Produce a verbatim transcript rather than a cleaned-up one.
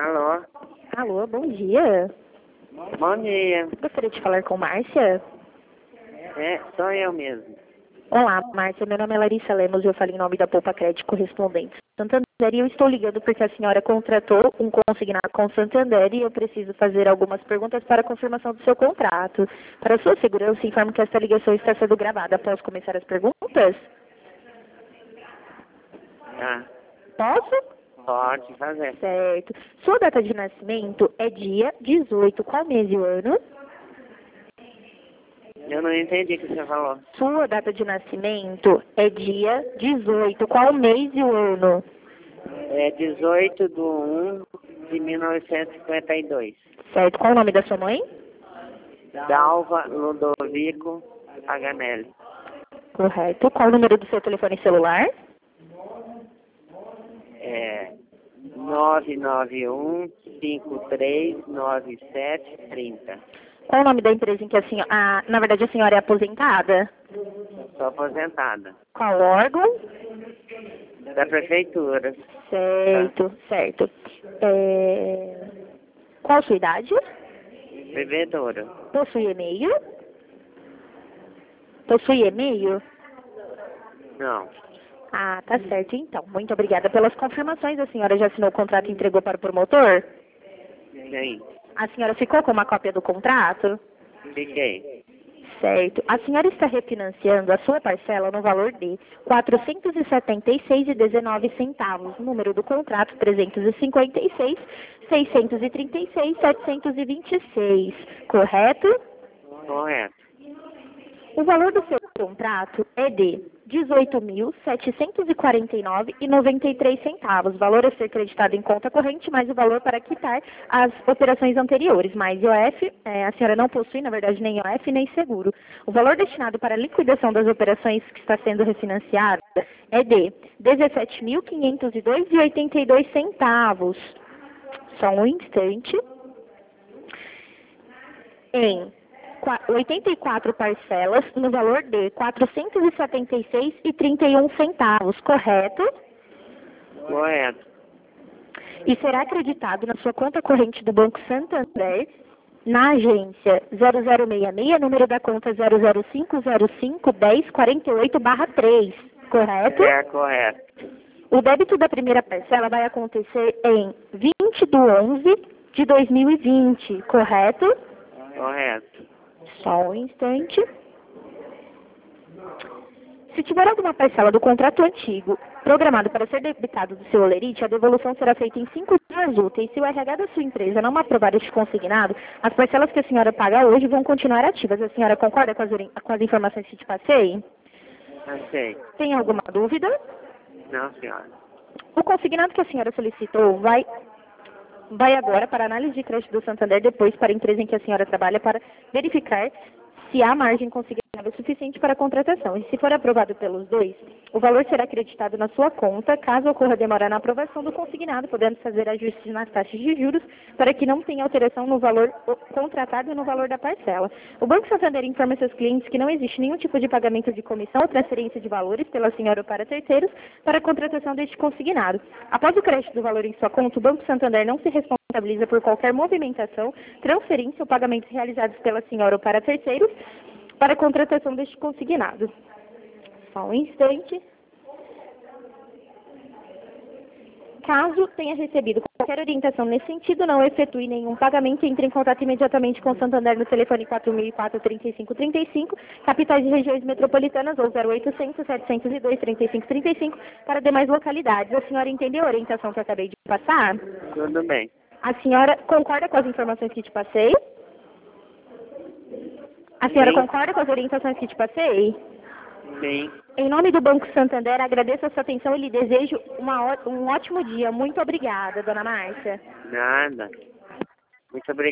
Alô? Alô, bom dia. Bom dia. Gostaria de falar com Márcia? É, sou eu mesmo. Olá, Márcia. Meu nome é Larissa Lemos e eu falo em nome da Poupa Crédito Correspondente Santander. E eu estou ligando porque a senhora contratou um consignado com Santander e eu preciso fazer algumas perguntas para a confirmação do seu contrato. Para sua segurança, informo que esta ligação está sendo gravada. Posso começar as perguntas? Tá. Posso? Pode fazer. Certo. Sua data de nascimento é dia dezoito. Qual mês e o ano? Eu não entendi o que você falou. Sua data de nascimento é dia dezoito. Qual mês e o ano? É dezoito de um de mil novecentos e cinquenta e dois. Certo. Qual o nome da sua mãe? Dalva Ludovico Paganelli. Correto. Qual o número do seu telefone celular? É nove nove um, cinco três nove sete três zero. Qual o nome da empresa em que a senhora... Ah, na verdade, a senhora é aposentada? Sou aposentada. Qual órgão? Da prefeitura. Certo, certo. É... Qual a sua idade? Bebedouro. Possui e-mail? Possui e-mail? Não. Ah, tá certo então. Muito obrigada pelas confirmações. A senhora já assinou o contrato e entregou para o promotor? Sim. A senhora ficou com uma cópia do contrato? Fiquei. Certo. A senhora está refinanciando a sua parcela no valor de quatrocentos e setenta e seis reais e dezenove centavos. Número do contrato trezentos e cinquenta e seis, seiscentos e trinta e seis, setecentos e vinte e seis. Correto? Correto. O valor do seu contrato é de dezoito mil setecentos e quarenta e nove reais e noventa e três centavos. Valor a ser creditado em conta corrente, mais o valor para quitar as operações anteriores. Mais I O F, é, a senhora não possui, na verdade, nem I O F nem seguro. O valor destinado para a liquidação das operações que está sendo refinanciada é de dezessete mil quinhentos e dois reais e oitenta e dois centavos. Só um instante. Em oitenta e quatro parcelas no valor de quatrocentos e setenta e seis reais e trinta e um centavos, correto? Correto. E será acreditado na sua conta corrente do Banco Santander, na agência zero zero seis seis, número da conta zero zero cinco zero cinco, um zero quatro oito barra três, correto? É correto. O débito da primeira parcela vai acontecer em vinte de onze de dois mil e vinte, correto? Correto. Só um instante. Se tiver alguma parcela do contrato antigo programado para ser debitado do seu olerite, a devolução será feita em cinco dias úteis. Se o R H da sua empresa não aprovar este consignado, as parcelas que a senhora paga hoje vão continuar ativas. A senhora concorda com as, com as informações que te passei? Achei. Tem alguma dúvida? Não, senhora. O consignado que a senhora solicitou vai... vai agora para a análise de crédito do Santander, depois para a empresa em que a senhora trabalha, para verificar se há margem consignável suficiente para a contratação. E se for aprovado pelos dois, o valor será acreditado na sua conta, caso ocorra demora na aprovação do consignado, podendo fazer ajustes nas taxas de juros para que não tenha alteração no valor contratado e no valor da parcela. O Banco Santander informa seus clientes que não existe nenhum tipo de pagamento de comissão ou transferência de valores pela senhora ou para terceiros para a contratação deste consignado. Após o crédito do valor em sua conta, o Banco Santander não se responsabiliza por qualquer movimentação, transferência ou pagamentos realizados pela senhora ou para terceiros para a contratação deste consignado. Só um instante. Caso tenha recebido qualquer orientação nesse sentido, não efetue nenhum pagamento e entre em contato imediatamente com o Santander no telefone quatro mil e quatro, trinta e cinco trinta e cinco, capitais e regiões metropolitanas, ou zero oitocentos, setecentos e dois, trinta e cinco trinta e cinco, para demais localidades. A senhora entendeu a orientação que eu acabei de passar? Tudo bem. A senhora concorda com as informações que te passei? A senhora Sim. concorda com as orientações que te passei? Sim. Em nome do Banco Santander, agradeço a sua atenção e lhe desejo uma, um ótimo dia. Muito obrigada, dona Márcia. Nada. Muito obrigado.